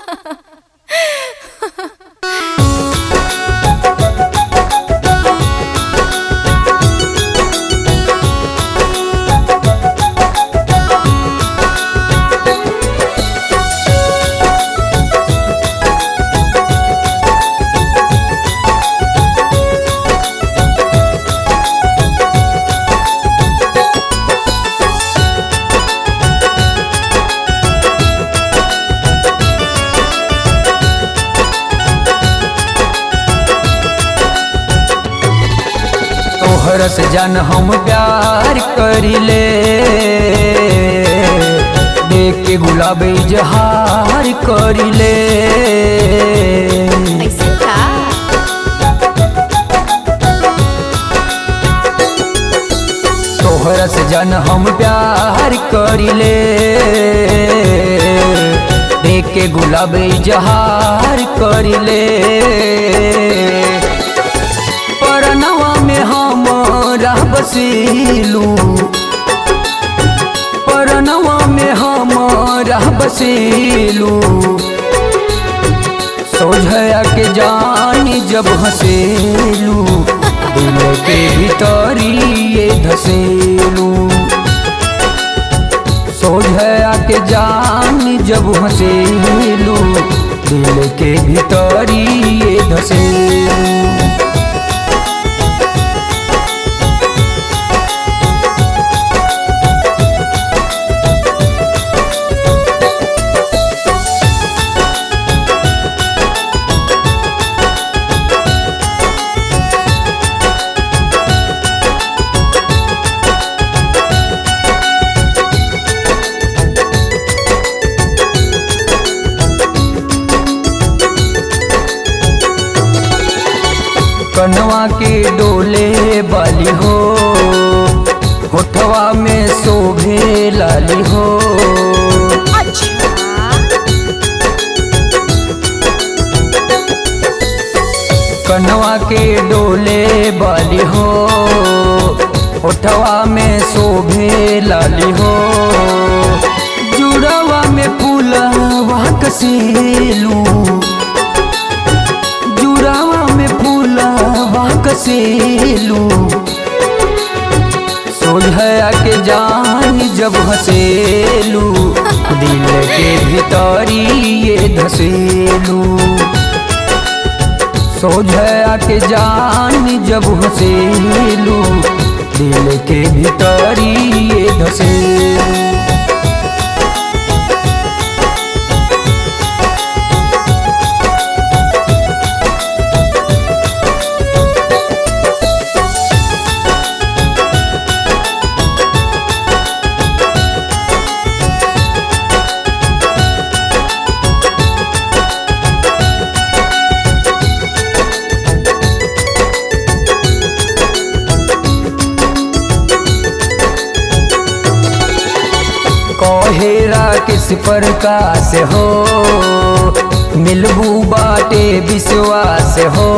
तोहरा से जान हम प्यार करिले, देख के गुलाब इजहार करिले। तोहरा से जान हम प्यार करिले, देख के गुलाब इजहार करिले। परनवा में हमरा बसेलू, परनवा में हमरा बसेलू। सोझया के जानी जब हंसेलू, दिल के भीतरी ये धसेलू। सोझया के जानी जब हंसेलू, दिल के भीतरी ये धसेलू। कनवा के डोले बाली हो, होठवा में शोभे लाली हो। कनवा के डोले बाली हो, होठवा में शोभे लाली हो। जुड़वा में फूलवा कसेलू, जुड़वा में फूलवा कसेलू। सोझया के जानी जब हंसेलू, दिल के भीतरी ये धसेलू। सोझया के जानी जब हंसेलू, दिल के भीतरी ये धसेलू। कहेरा किस प्रकाश हो, मिलबू बाटे विश्वास हो।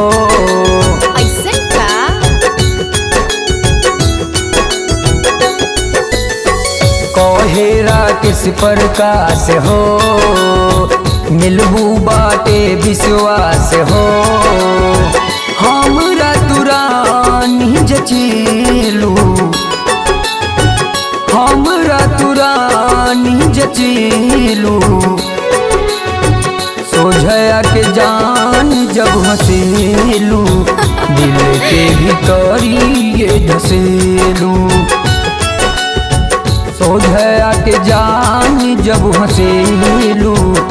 कहेरा किस प्रकाश हो, मिलबू बाटे विश्वास हो। हमरा तुरानी जचेलू, हमरा तुरानी जचेलू। सोझया के जान जब हंसेलू, दिल के भीतरी ये धसेलू। सोझया के जान जब हंसेलू,